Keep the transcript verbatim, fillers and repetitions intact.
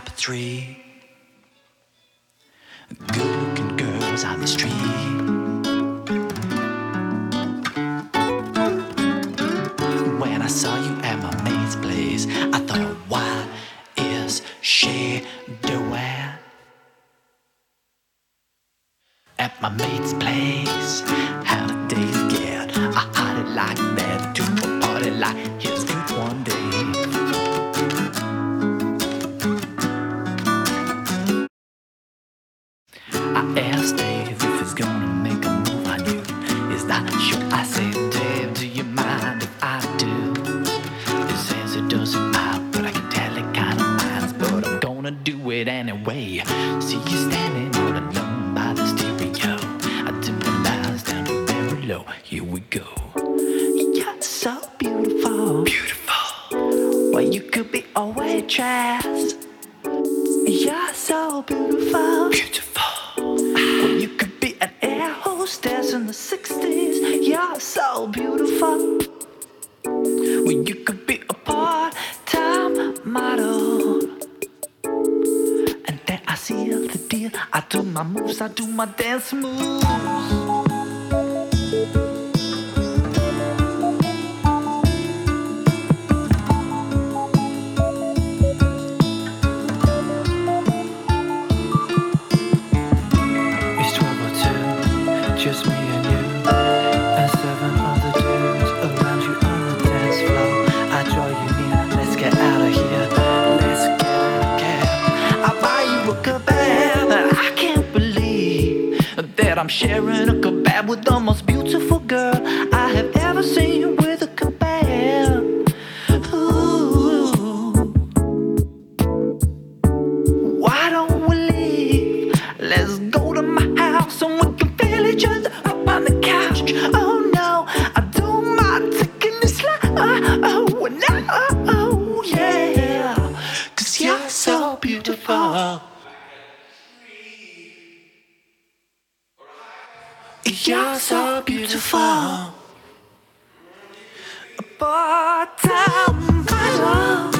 three. Good-looking girls on the street. When I saw you at my mate's place, I thought, what is she doing at my mate's place? How did days get? I had it like that to a party like his feet one day. I asked Dave if he's gonna make a move on you. Is that sure? I said, Dave, do you mind if I do? He says it doesn't matter, but I can tell it kinda minds. But I'm gonna do it anyway. See you standing all alone by the stereo. I dim the lights down to very low. Here we go. You're so beautiful, beautiful. Well, you could be a waitress. You're so beautiful, beautiful. Well, you could be an air hostess in the sixties. You're so beautiful. Well, you could be a part-time model. And then I seal the deal. I do my moves, I do my dance moves. Just me and you, and seven other dudes around you on the dance floor. I draw you near, let's get out of here. Let's get in a cab. I'll buy you a kebab. I can't believe that I'm sharing a kebab with the most beautiful girl I have ever seen with a kebab. Ooh. Why don't we leave? Let's go to my house and we can feel each other up on the couch. Oh no, I don't mind taking this slide. Oh, oh no, oh yeah. Cause you're so beautiful. You're so beautiful. A part-time model.